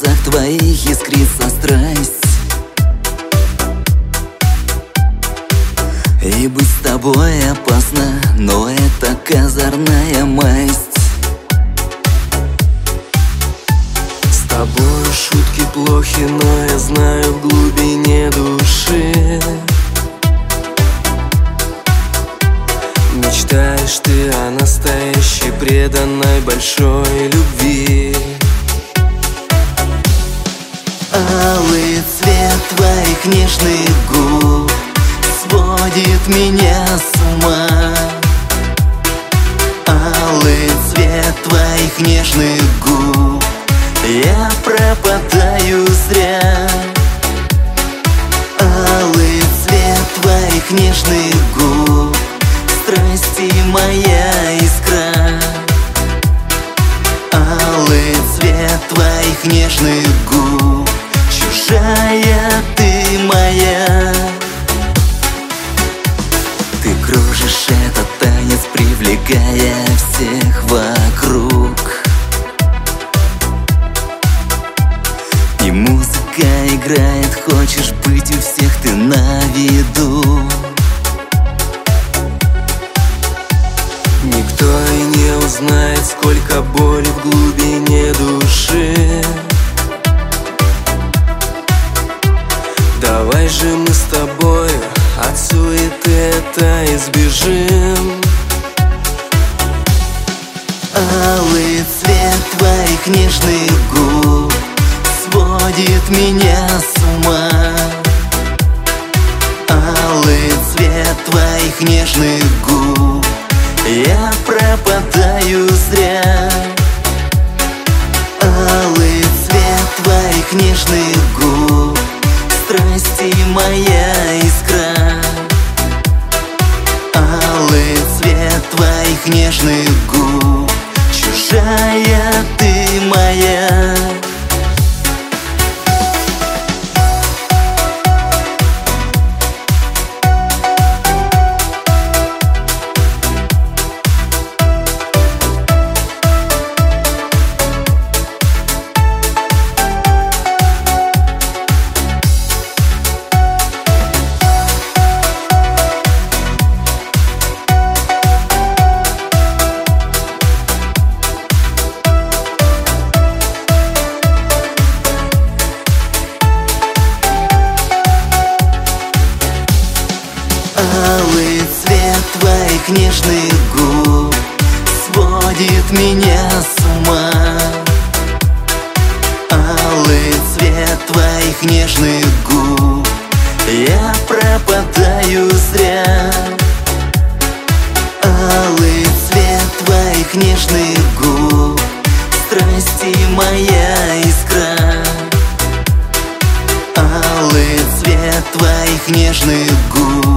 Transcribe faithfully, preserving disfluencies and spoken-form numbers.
глазах твоих искрится страсть, и быть с тобой опасно, но это козырная масть. С тобой шутки плохи, но я знаю в глубине души мечтаешь ты о настоящей, преданной, большой любви. Алый цвет твоих нежных губ сводит меня с ума. Алый цвет твоих нежных губ, я пропадаю зря. Алый цвет твоих нежных губ, страсти моя искра. Алый цвет твоих нежных губ, чужая ты моя. Ты кружишь этот танец, привлекая всех вокруг, и музыка играет, хочешь быть у всех ты на виду. Никто и не узнает, сколько боли в глубине души. Давай же мы с тобой от суеты это избежим. Алый цвет твоих нежных губ сводит меня с ума. Алый цвет твоих нежных губ, я пропадаю зря. Алый цвет твоих нежных губ, страсти моя искра. Алый цвет твоих нежных губ, чужая ты моя. Алый цвет твоих нежных губ сводит меня с ума. Алый цвет твоих нежных губ, я пропадаю зря. Алый цвет твоих нежных губ, страсти моя искра. Алый цвет твоих нежных губ,